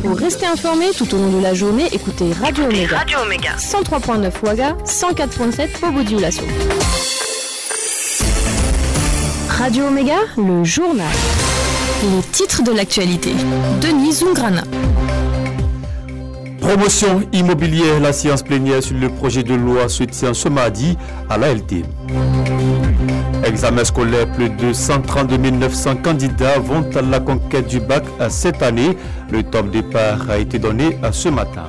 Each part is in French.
Pour rester informé tout au long de la journée, écoutez Radio Omega. 103.9 Ouaga, 104.7 Bobo-Dioulasso. Radio Omega, le journal. Les titres de l'actualité. Denis Zungrana. Promotion immobilière, la séance plénière sur le projet de loi se tient ce mardi à l'ALT. Examen scolaire, plus de 132 900 candidats vont à la conquête du bac cette année. Le top départ a été donné ce matin.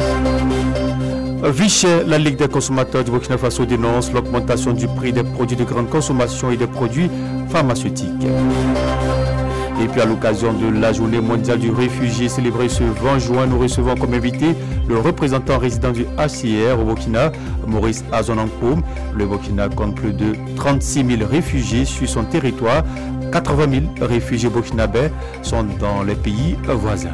Vichy, la Ligue des consommateurs du Burkina Faso dénonce l'augmentation du prix des produits de grande consommation et des produits pharmaceutiques. Et puis à l'occasion de la journée mondiale du réfugié célébrée ce 20 juin, nous recevons comme invité le représentant résident du HCR au Burkina, Maurice Azonanko. Le Burkina compte plus de 36 000 réfugiés sur son territoire. 80 000 réfugiés burkinabés sont dans les pays voisins.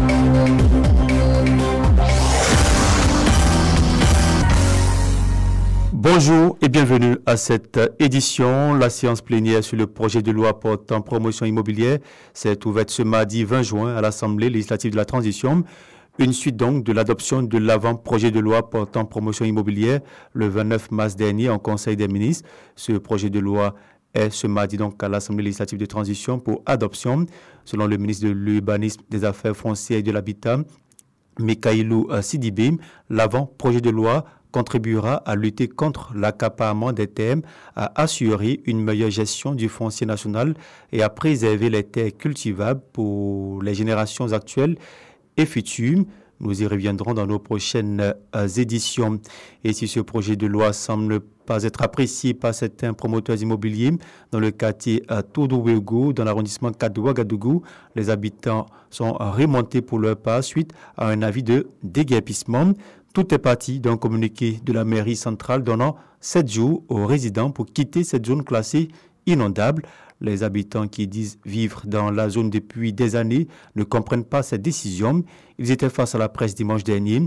Bonjour et bienvenue à cette édition. La séance plénière sur le projet de loi portant promotion immobilière s'est ouverte ce mardi 20 juin à l'Assemblée législative de la transition. Une suite donc de l'adoption de l'avant-projet de loi portant promotion immobilière le 29 mars dernier en Conseil des ministres. Ce projet de loi est ce mardi donc à l'Assemblée législative de transition pour adoption. Selon le ministre de l'Urbanisme, des Affaires foncières et de l'Habitat, Mikailou Sidibé, l'avant-projet de loi contribuera à lutter contre l'accaparement des terres, à assurer une meilleure gestion du foncier national et à préserver les terres cultivables pour les générations actuelles et futures. Nous y reviendrons dans nos prochaines éditions. Et si ce projet de loi semble pas être apprécié par certains promoteurs immobiliers dans le quartier Toudouégo, dans l'arrondissement 4 de Ouagadougou, les habitants sont remontés pour leur part suite à un avis de déguerpissement. Tout est parti d'un communiqué de la mairie centrale donnant 7 jours aux résidents pour quitter cette zone classée inondable. Les habitants qui disent vivre dans la zone depuis des années ne comprennent pas cette décision. Ils étaient face à la presse dimanche dernier.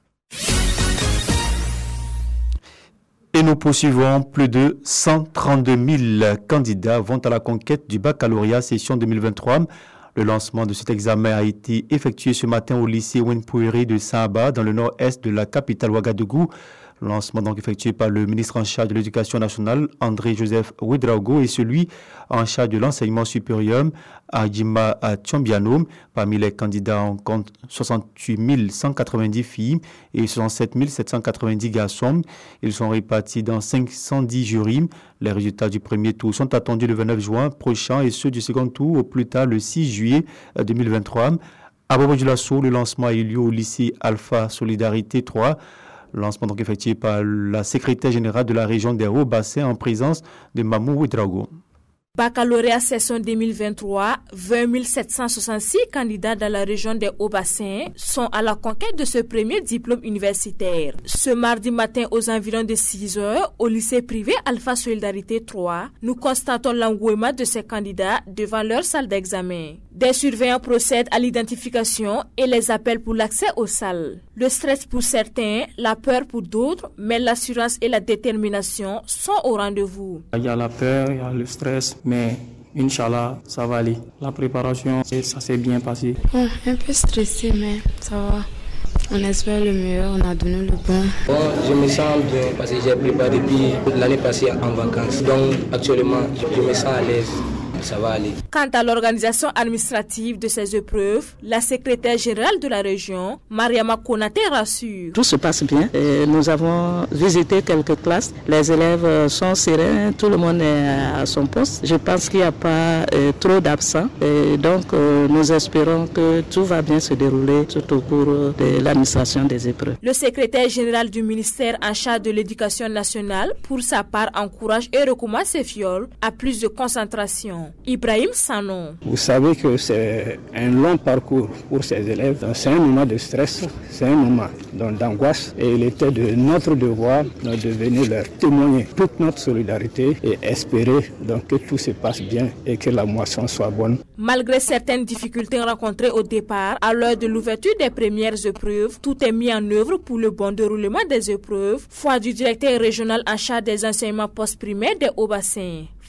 Et nous poursuivons. Plus de 132 000 candidats vont à la conquête du baccalauréat session 2023. Le lancement de cet examen a été effectué ce matin au lycée Wenpouiri de Saba, dans le nord-est de la capitale Ouagadougou. Le lancement donc effectué par le ministre en charge de l'Éducation nationale, André-Joseph Ouedraogo, et celui en charge de l'enseignement supérieur, Adjima Tchombiano. Parmi les candidats, on compte 68 190 filles et 67 790 garçons. Ils sont répartis dans 510 jurys. Les résultats du premier tour sont attendus le 29 juin prochain et ceux du second tour au plus tard le 6 juillet 2023. À Bobo-Dioulasso, le lancement a eu lieu au lycée Alpha Solidarité 3. Lancement donc effectué par la secrétaire générale de la région des Hauts-Bassins en présence de Mamou Ouedraogo. Baccalauréat session 2023, 20 766 candidats dans la région des Hauts-Bassins sont à la conquête de ce premier diplôme universitaire. Ce mardi matin aux environs de 6 heures, au lycée privé Alpha Solidarité 3, nous constatons l'engouement de ces candidats devant leur salle d'examen. Des surveillants procèdent à l'identification et les appellent pour l'accès aux salles. Le stress pour certains, la peur pour d'autres, mais l'assurance et la détermination sont au rendez-vous. Il y a la peur, il y a le stress, mais Inch'Allah, ça va aller. La préparation, ça s'est bien passé. Un peu stressé, mais ça va. On espère le meilleur, on a donné le bon. Je me sens bien parce que j'ai préparé depuis l'année passée en vacances. Donc actuellement, je me sens à l'aise. Ça va aller. Quant à l'organisation administrative de ces épreuves, la secrétaire générale de la région, Mariama Konate, rassure. Tout se passe bien. Nous avons visité quelques classes. Les élèves sont sereins, tout le monde est à son poste. Je pense qu'il n'y a pas trop d'absents. Donc nous espérons que tout va bien se dérouler tout au cours de l'administration des épreuves. Le secrétaire général du ministère en charge de l'éducation nationale, pour sa part, encourage et recommande ses fioles à plus de concentration. Ibrahim Sanon. Vous savez que c'est un long parcours pour ces élèves. C'est un moment de stress, c'est un moment d'angoisse et il était de notre devoir de venir leur témoigner toute notre solidarité et espérer donc que tout se passe bien et que la moisson soit bonne. Malgré certaines difficultés rencontrées au départ, à l'heure de l'ouverture des premières épreuves, tout est mis en œuvre pour le bon déroulement des épreuves. Foi du directeur régional en charge des enseignements post-primaires des Hauts-Bassins.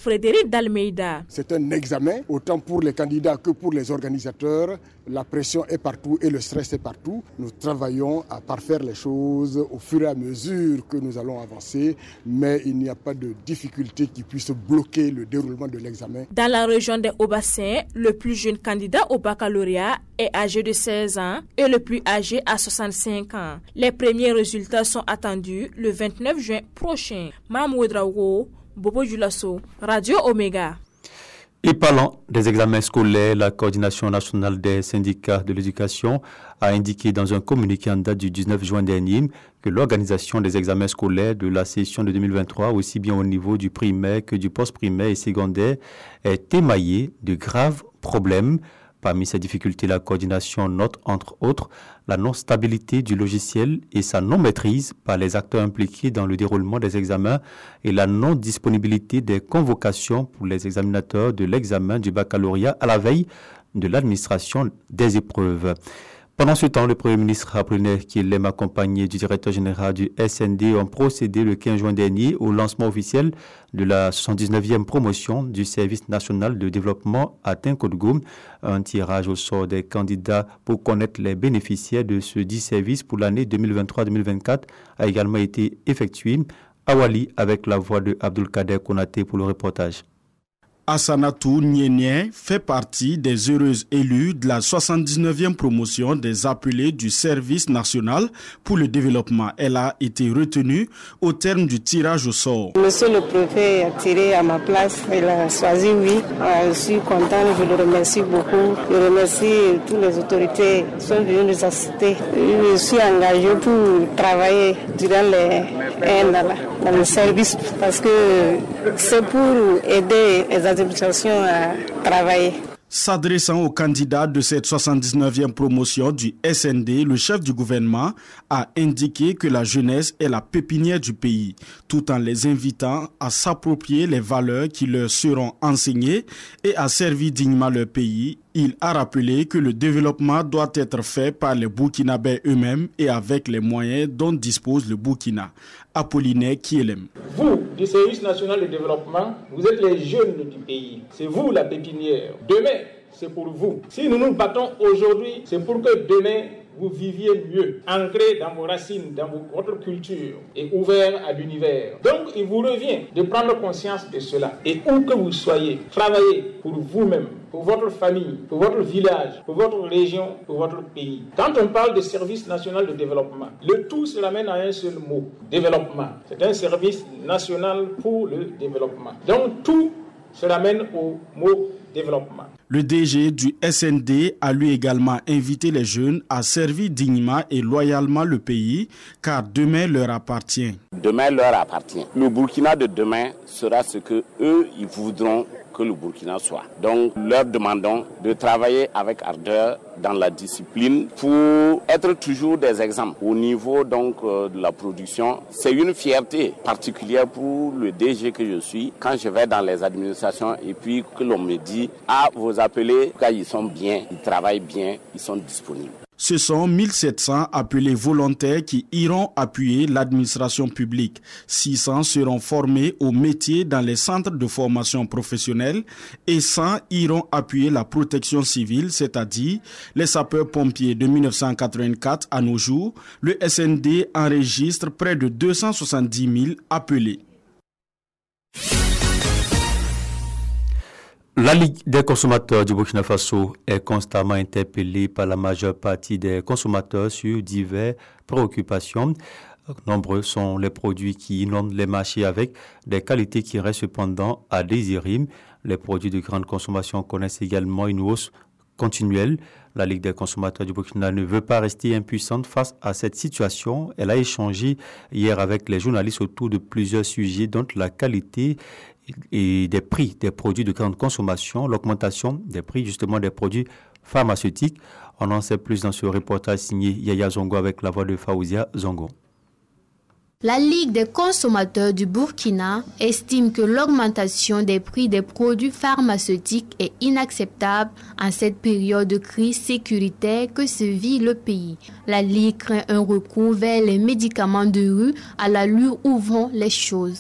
Frédéric Dalmeida. C'est un examen, autant pour les candidats que pour les organisateurs. La pression est partout et le stress est partout. Nous travaillons à parfaire les choses au fur et à mesure que nous allons avancer, mais il n'y a pas de difficulté qui puisse bloquer le déroulement de l'examen. Dans la région des Hauts-Bassins, le plus jeune candidat au baccalauréat est âgé de 16 ans et le plus âgé à 65 ans. Les premiers résultats sont attendus le 29 juin prochain. Mahmoud Raogo, Bobo Julasso, Radio Omega. Et parlant des examens scolaires, la coordination nationale des syndicats de l'éducation a indiqué dans un communiqué en date du 19 juin dernier que l'organisation des examens scolaires de la session de 2023, aussi bien au niveau du primaire que du post-primaire et secondaire, est émaillée de graves problèmes. Parmi ces difficultés, la coordination note, entre autres, la non-stabilité du logiciel et sa non-maîtrise par les acteurs impliqués dans le déroulement des examens et la non-disponibilité des convocations pour les examinateurs de l'examen du baccalauréat à la veille de l'administration des épreuves. Pendant ce temps, le Premier ministre apprenait qu'il aime accompagné du directeur général du SND ont procédé le 15 juin dernier au lancement officiel de la 79e promotion du service national de développement à Tinkodougou. Un tirage au sort des candidats pour connaître les bénéficiaires de ce dit service pour l'année 2023-2024 a également été effectué à Wali avec la voix de Abdulkader Konaté pour le reportage. Assanatou Nienien fait partie des heureuses élues de la 79e promotion des appelés du service national pour le développement. Elle a été retenue au terme du tirage au sort. Monsieur le préfet a tiré à ma place, il a choisi oui. Je suis content, je le remercie beaucoup. Je remercie toutes les autorités qui sont venues nous assister. Je suis engagé pour travailler durant les dans le service parce que c'est pour aider les administrations à travailler. S'adressant aux candidats de cette 79e promotion du SND, le chef du gouvernement a indiqué que la jeunesse est la pépinière du pays, tout en les invitant à s'approprier les valeurs qui leur seront enseignées et à servir dignement leur pays. Il a rappelé que le développement doit être fait par les Burkinabés eux-mêmes et avec les moyens dont dispose le Burkina. Apollinaire Kielem. Vous, du service national de développement, vous êtes les jeunes du pays. C'est vous la pépinière. Demain, c'est pour vous. Si nous nous battons aujourd'hui, c'est pour que demain, vous viviez mieux, ancré dans vos racines, dans votre culture et ouvert à l'univers. Donc, il vous revient de prendre conscience de cela. Et où que vous soyez, travaillez pour vous-même, pour votre famille, pour votre village, pour votre région, pour votre pays. Quand on parle de service national de développement, le tout se ramène à un seul mot, développement. C'est un service national pour le développement. Donc, tout se ramène au mot développement. Le DG du SND a lui également invité les jeunes à servir dignement et loyalement le pays, car demain leur appartient. Demain leur appartient. Le Burkina de demain sera ce que eux ils voudront que le Burkina soit. Donc, leur demandons de travailler avec ardeur dans la discipline pour être toujours des exemples. Au niveau donc de la production, c'est une fierté particulière pour le DG que je suis quand je vais dans les administrations et puis que l'on me dit « Ah, vos appelés, quand ils sont bien, ils travaillent bien, ils sont disponibles ». Ce sont 1700 appelés volontaires qui iront appuyer l'administration publique. 600 seront formés au métier dans les centres de formation professionnelle et 100 iront appuyer la protection civile, c'est-à-dire les sapeurs-pompiers de 1984 à nos jours. Le SND enregistre près de 270 000 appelés. La Ligue des consommateurs du Burkina Faso est constamment interpellée par la majeure partie des consommateurs sur diverses préoccupations. Nombreux sont les produits qui inondent les marchés avec des qualités qui restent cependant à désirer. Les produits de grande consommation connaissent également une hausse continuelle. La Ligue des consommateurs du Burkina ne veut pas rester impuissante face à cette situation. Elle a échangé hier avec les journalistes autour de plusieurs sujets, dont la qualité et des prix des produits de grande consommation, l'augmentation des prix justement des produits pharmaceutiques. On en sait plus dans ce reportage signé Yaya Zongo avec la voix de Faouzia Zongo. La Ligue des consommateurs du Burkina estime que l'augmentation des prix des produits pharmaceutiques est inacceptable en cette période de crise sécuritaire que se vit le pays. La Ligue craint un recours vers les médicaments de rue à l'allure où vont les choses.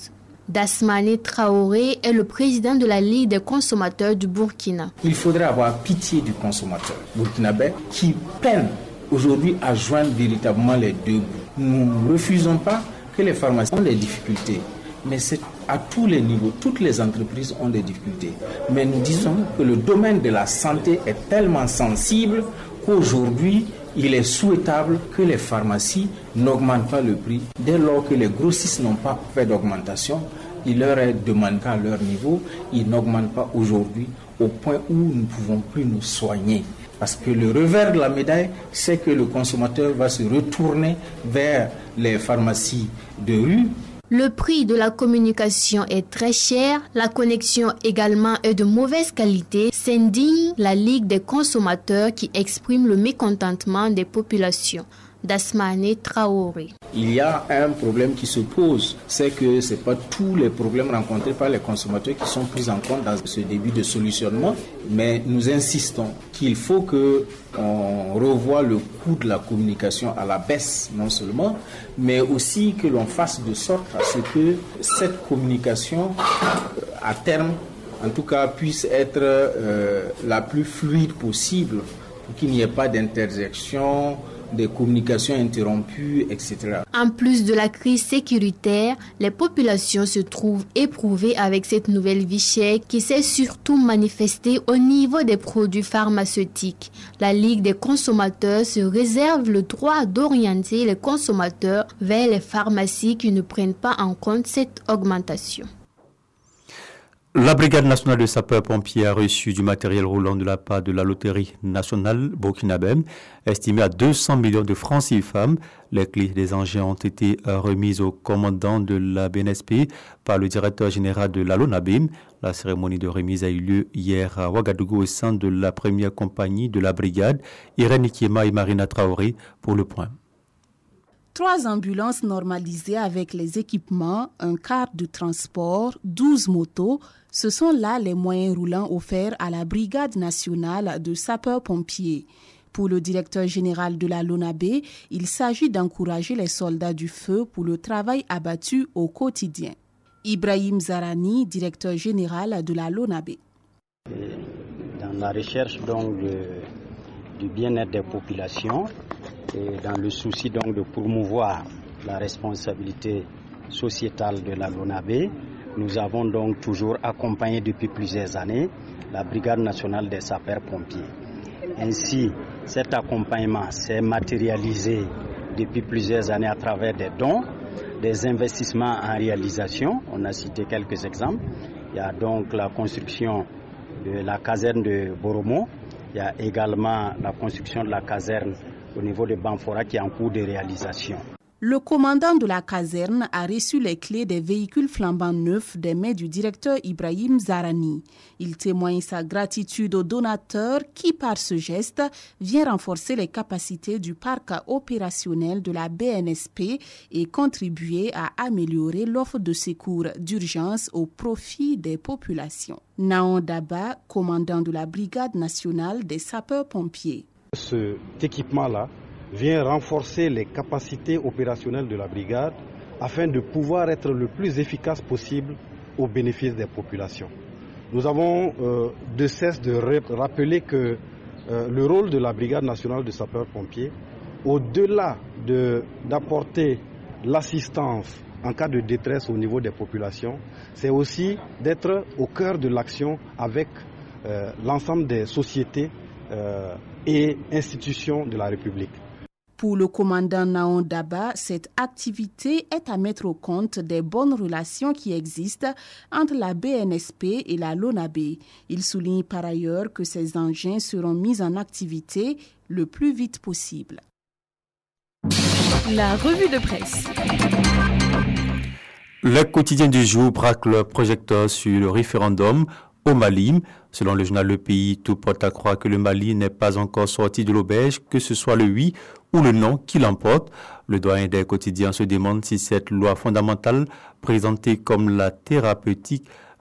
Dasmane Traoré est le président de la Ligue des consommateurs du Burkina. Il faudrait avoir pitié du consommateur burkinabé qui peine aujourd'hui à joindre véritablement les deux bouts. Nous ne refusons pas que les pharmacies ont des difficultés, mais c'est à tous les niveaux, toutes les entreprises ont des difficultés. Mais nous disons que le domaine de la santé est tellement sensible qu'aujourd'hui, il est souhaitable que les pharmacies n'augmentent pas le prix. Dès lors que les grossistes n'ont pas fait d'augmentation, il leur est demandé à leur niveau, ils n'augmentent pas aujourd'hui au point où nous ne pouvons plus nous soigner. Parce que le revers de la médaille, c'est que le consommateur va se retourner vers les pharmacies de rue. Le prix de la communication est très cher, la connexion également est de mauvaise qualité, s'indigne la Ligue des consommateurs qui exprime le mécontentement des populations. Dasmane Traoré. Il y a un problème qui se pose, c'est que ce n'est pas tous les problèmes rencontrés par les consommateurs qui sont pris en compte dans ce début de solutionnement, mais nous insistons qu'il faut qu'on revoie le coût de la communication à la baisse, non seulement, mais aussi que l'on fasse de sorte à ce que cette communication, à terme, en tout cas, puisse être la plus fluide possible, pour qu'il n'y ait pas d'interjection, des communications interrompues, etc. En plus de la crise sécuritaire, les populations se trouvent éprouvées avec cette nouvelle vie chère qui s'est surtout manifestée au niveau des produits pharmaceutiques. La Ligue des consommateurs se réserve le droit d'orienter les consommateurs vers les pharmacies qui ne prennent pas en compte cette augmentation. La Brigade nationale de sapeurs-pompiers a reçu du matériel roulant de la part de la loterie nationale burkinabé, estimé à 200 millions de francs CFA. Les clés des engins ont été remises au commandant de la BNSP par le directeur général de la LONABE. La cérémonie de remise a eu lieu hier à Ouagadougou au sein de la première compagnie de la brigade, Irène Ikiema et Marina Traoré pour le point. 3 ambulances normalisées avec les équipements, un car de transport, 12 motos, ce sont là les moyens roulants offerts à la Brigade nationale de sapeurs-pompiers. Pour le directeur général de la LONABE, il s'agit d'encourager les soldats du feu pour le travail abattu au quotidien. Ibrahim Zarani, directeur général de la LONABE. Dans la recherche donc du bien-être des populations, et dans le souci donc de promouvoir la responsabilité sociétale de la LONABE, nous avons donc toujours accompagné depuis plusieurs années la Brigade nationale des sapeurs-pompiers. Ainsi, cet accompagnement s'est matérialisé depuis plusieurs années à travers des dons, des investissements en réalisation. On a cité quelques exemples. Il y a donc la construction de la caserne de Boromo. Il y a également la construction de la caserne au niveau de Banfora qui est en cours de réalisation. Le commandant de la caserne a reçu les clés des véhicules flambant neufs des mains du directeur Ibrahim Zarani. Il témoigne sa gratitude aux donateurs qui, par ce geste, vient renforcer les capacités du parc opérationnel de la BNSP et contribuer à améliorer l'offre de secours d'urgence au profit des populations. Naon Daba, commandant de la Brigade nationale des sapeurs-pompiers. Cet équipement-là vient renforcer les capacités opérationnelles de la brigade afin de pouvoir être le plus efficace possible au bénéfice des populations. Nous avons de cesse de rappeler que le rôle de la brigade nationale de sapeurs-pompiers, au-delà d'apporter l'assistance en cas de détresse au niveau des populations, c'est aussi d'être au cœur de l'action avec l'ensemble des sociétés et institutions de la République. Pour le commandant Naon Daba, cette activité est à mettre au compte des bonnes relations qui existent entre la BNSP et la LONABE. Il souligne par ailleurs que ces engins seront mis en activité le plus vite possible. La revue de presse. Le quotidien du jour braque le projecteur sur le référendum au Mali. Selon le journal Le Pays, tout porte à croire que le Mali n'est pas encore sorti de l'auberge, que ce soit le oui ou le non qui l'emporte. Le doyen des quotidiens se demande si cette loi fondamentale, présentée comme la thérapeutique,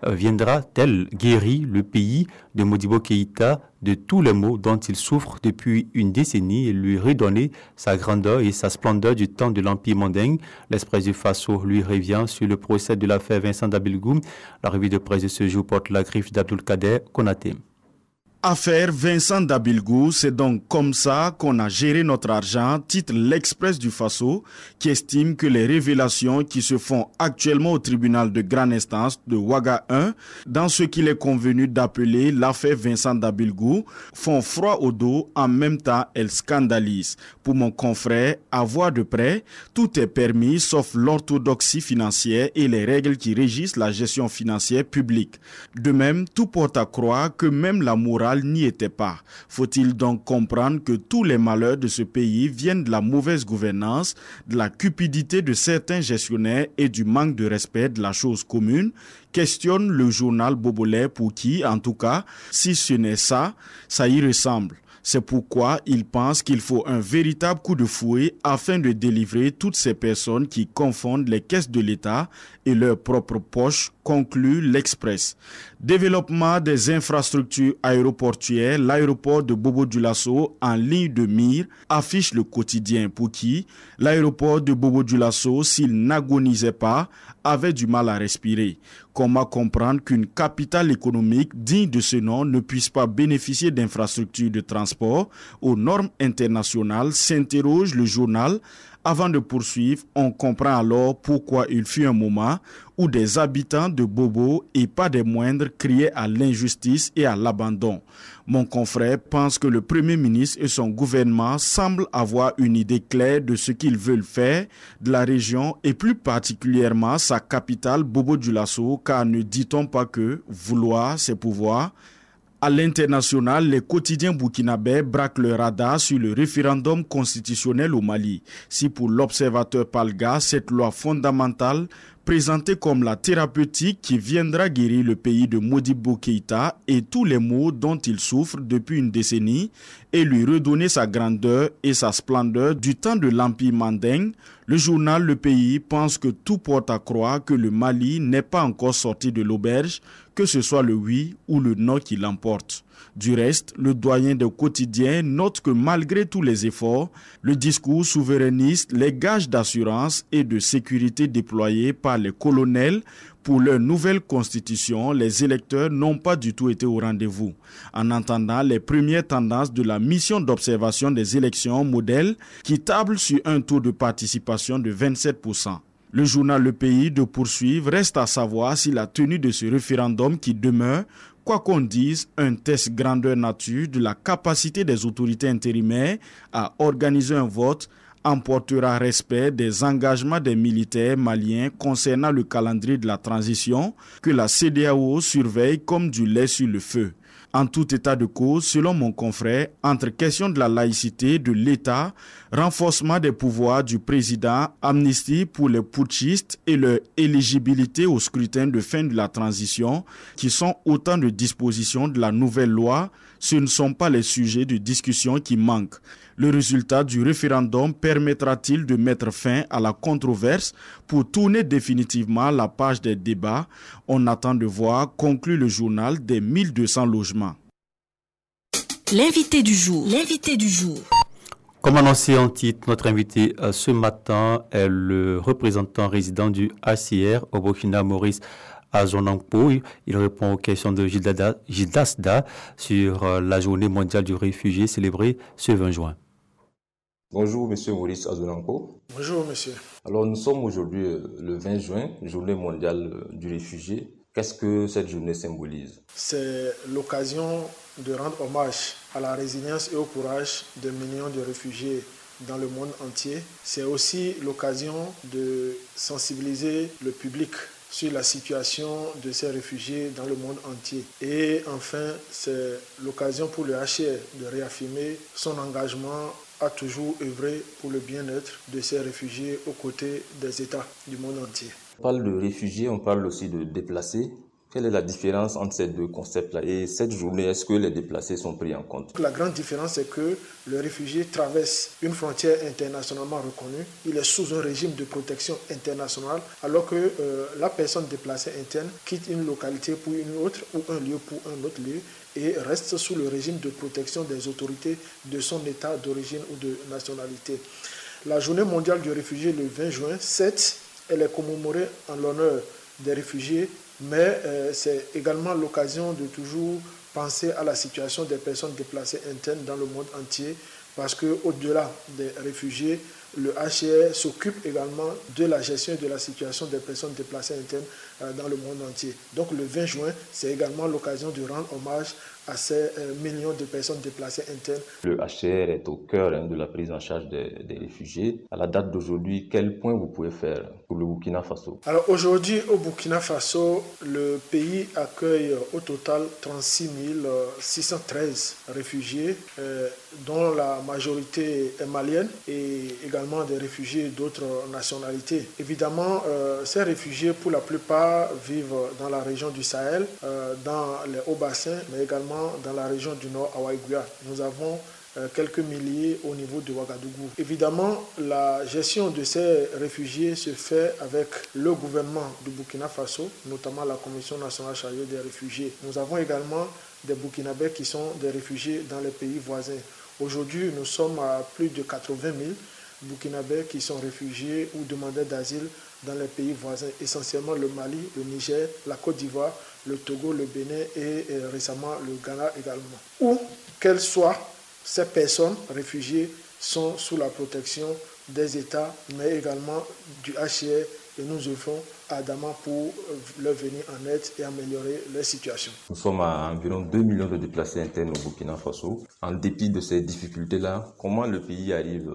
viendra-t-elle guérir le pays de Modibo Keïta de tous les maux dont il souffre depuis une décennie et lui redonner sa grandeur et sa splendeur du temps de l'Empire mandingue? L'Express du Faso lui revient sur le procès de l'affaire Vincent Dabilgou. La revue de presse de ce jour porte la griffe d'Abdoulkader Konaté. Affaire Vincent Dabilgou, c'est donc comme ça qu'on a géré notre argent, titre l'Express du Faso, qui estime que les révélations qui se font actuellement au tribunal de grande instance de Ouaga 1, dans ce qu'il est convenu d'appeler l'affaire Vincent Dabilgou, font froid au dos, en même temps elles scandalisent. Pour mon confrère, à voir de près, tout est permis sauf l'orthodoxie financière et les règles qui régissent la gestion financière publique. De même, tout porte à croire que même la morale n'y était pas. Faut-il donc comprendre que tous les malheurs de ce pays viennent de la mauvaise gouvernance, de la cupidité de certains gestionnaires et du manque de respect de la chose commune? Questionne le journal Bobolais pour qui, en tout cas, si ce n'est ça, ça y ressemble. C'est pourquoi il pense qu'il faut un véritable coup de fouet afin de délivrer toutes ces personnes qui confondent les caisses de l'État et leurs propres poches, conclut l'Express. Développement des infrastructures aéroportuaires, l'aéroport de Bobo-Dioulasso en ligne de mire affiche le quotidien pour qui l'aéroport de Bobo-Dioulasso, s'il n'agonisait pas, avait du mal à respirer. Comment comprendre qu'une capitale économique digne de ce nom ne puisse pas bénéficier d'infrastructures de transport aux normes internationales, s'interroge le journal. Avant de poursuivre, on comprend alors pourquoi il fut un moment où des habitants de Bobo, et pas des moindres, criaient à l'injustice et à l'abandon. Mon confrère pense que le Premier ministre et son gouvernement semblent avoir une idée claire de ce qu'ils veulent faire de la région et plus particulièrement sa capitale Bobo-Dioulasso, car ne dit-on pas que vouloir, c'est pouvoir? À l'international, les quotidiens burkinabés braquent le radar sur le référendum constitutionnel au Mali. Si pour l'observateur Palga, cette loi fondamentale présentée comme la thérapeutique qui viendra guérir le pays de Modibo Keïta et tous les maux dont il souffre depuis une décennie et lui redonner sa grandeur et sa splendeur du temps de l'Empire mandingue, le journal Le Pays pense que tout porte à croire que le Mali n'est pas encore sorti de l'auberge, que ce soit le oui ou le non qui l'emporte. Du reste, le doyen des quotidiens note que malgré tous les efforts, le discours souverainiste, les gages d'assurance et de sécurité déployés par les colonels pour leur nouvelle constitution, les électeurs n'ont pas du tout été au rendez-vous. En entendant les premières tendances de la mission d'observation des élections modèles qui table sur un taux de participation de 27%. Le journal Le Pays de poursuivre reste à savoir si la tenue de ce référendum qui demeure, quoi qu'on dise, un test grandeur nature de la capacité des autorités intérimaires à organiser un vote emportera respect des engagements des militaires maliens concernant le calendrier de la transition que la CEDEAO surveille comme du lait sur le feu. En tout état de cause, selon mon confrère, entre question de la laïcité de l'État, renforcement des pouvoirs du président, amnistie pour les putschistes et leur éligibilité au scrutin de fin de la transition, qui sont autant de dispositions de la nouvelle loi, ce ne sont pas les sujets de discussion qui manquent. Le résultat du référendum permettra-t-il de mettre fin à la controverse pour tourner définitivement la page des débats? On attend de voir, conclut le journal des 1200 logements. L'invité du jour. L'invité du jour. Comme annoncé en titre, notre invité ce matin est le représentant résident du HCR au Burkina, Maurice Azonankpo. Il répond aux questions de Gildasda sur la journée mondiale du réfugié célébrée ce 20 juin. Bonjour, monsieur Maurice Azonankpo. Bonjour, monsieur. Alors, nous sommes aujourd'hui le 20 juin, journée mondiale du réfugié. Qu'est-ce que cette journée symbolise? C'est l'occasion de rendre hommage à la résilience et au courage de millions de réfugiés dans le monde entier. C'est aussi l'occasion de sensibiliser le public sur la situation de ces réfugiés dans le monde entier. Et enfin, c'est l'occasion pour le HCR de réaffirmer son engagement à toujours œuvrer pour le bien-être de ces réfugiés aux côtés des États du monde entier. On parle de réfugiés, on parle aussi de déplacés. Quelle est la différence entre ces deux concepts-là et cette journée, est-ce que les déplacés sont pris en compte? La grande différence, c'est que le réfugié traverse une frontière internationalement reconnue. Il est sous un régime de protection internationale, alors que la personne déplacée interne quitte une localité pour une autre ou un lieu pour un autre lieu et reste sous le régime de protection des autorités de son état d'origine ou de nationalité. La journée mondiale du réfugié le 20 juin, certes, elle est commémorée en l'honneur des réfugiés, mais c'est également l'occasion de toujours penser à la situation des personnes déplacées internes dans le monde entier, parce qu'au-delà des réfugiés, le HCR s'occupe également de la gestion et de la situation des personnes déplacées internes dans le monde entier. Donc le 20 juin, c'est également l'occasion de rendre hommage à ces millions de personnes déplacées internes. Le HCR est au cœur de la prise en charge des réfugiés. À la date d'aujourd'hui, quel point vous pouvez faire pour le Burkina Faso? Alors aujourd'hui, au Burkina Faso, le pays accueille au total 36 613 réfugiés, dont la majorité est malienne et également des réfugiés d'autres nationalités. Évidemment, ces réfugiés, pour la plupart, vivent dans la région du Sahel, dans les hauts bassins, mais également dans la région du Nord, à Waïgouya. Nous avons quelques milliers au niveau de Ouagadougou. Évidemment, la gestion de ces réfugiés se fait avec le gouvernement du Burkina Faso, notamment la Commission nationale chargée des réfugiés. Nous avons également des Burkinabés qui sont des réfugiés dans les pays voisins. Aujourd'hui, nous sommes à plus de 80 000 Burkinabés qui sont réfugiés ou demandeurs d'asile dans les pays voisins, essentiellement le Mali, le Niger, la Côte d'Ivoire, le Togo, le Bénin et récemment le Ghana également. Où qu'elles soient, ces personnes réfugiées sont sous la protection des États, mais également du HCR, et nous œuvrons ardemment pour leur venir en aide et améliorer leur situation. Nous sommes à environ 2 millions de déplacés internes au Burkina Faso. En dépit de ces difficultés-là, comment le pays arrive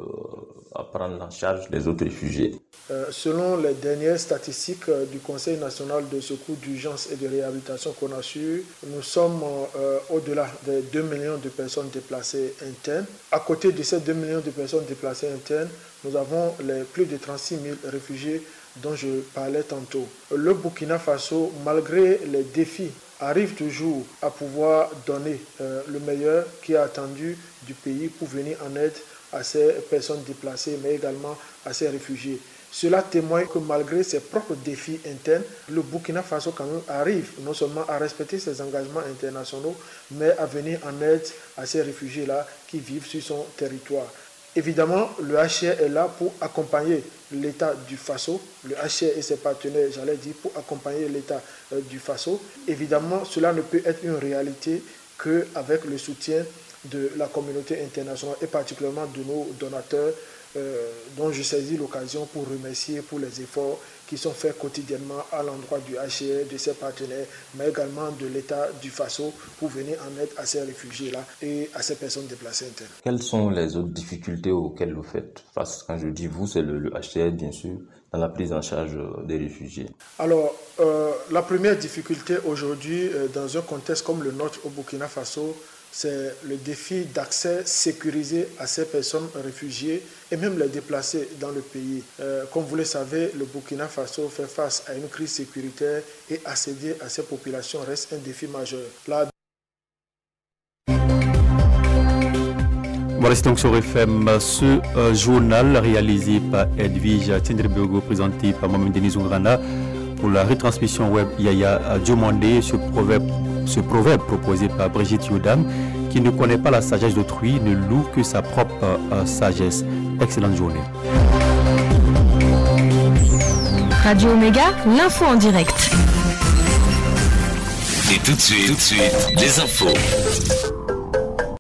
à prendre en charge les autres réfugiés? Selon les dernières statistiques du Conseil national de secours d'urgence et de réhabilitation CONASUR, nous sommes au-delà des 2 millions de personnes déplacées internes. À côté de ces 2 millions de personnes déplacées internes, nous avons les plus de 36 000 réfugiés dont je parlais tantôt. Le Burkina Faso, malgré les défis, arrive toujours à pouvoir donner le meilleur qui est attendu du pays pour venir en aide à ces personnes déplacées, mais également à ces réfugiés. Cela témoigne que malgré ses propres défis internes, le Burkina Faso quand même arrive non seulement à respecter ses engagements internationaux, mais à venir en aide à ces réfugiés-là qui vivent sur son territoire. Évidemment, le HCR est là pour accompagner l'État du Faso, le HCR et ses partenaires, j'allais dire, pour accompagner l'État du Faso. Évidemment, cela ne peut être une réalité qu'avec le soutien de la communauté internationale et particulièrement de nos donateurs, dont je saisis l'occasion pour remercier pour les efforts qui sont faits quotidiennement à l'endroit du HCR, de ses partenaires, mais également de l'État du Faso pour venir en aide à ces réfugiés-là et à ces personnes déplacées internes. Quelles sont les autres difficultés auxquelles vous faites face? Quand je dis vous, c'est le HCR bien sûr, dans la prise en charge des réfugiés. Alors, la première difficulté aujourd'hui, dans un contexte comme le nôtre au Burkina Faso, c'est le défi d'accès sécurisé à ces personnes réfugiées et même les déplacés dans le pays. Comme vous le savez, le Burkina Faso fait face à une crise sécuritaire et accéder à ces populations reste un défi majeur. Voilà, c'est donc sur FM ce journal réalisé par Edwige Tindrebogo, présenté par moi-même Denis Ougrana. Pour la retransmission web Yaya Diomandé, ce proverbe proposé par Brigitte Yodam, qui ne connaît pas la sagesse d'autrui, ne loue que sa propre sagesse. Excellente journée. Radio Omega, l'info en direct. Et tout de suite, les infos.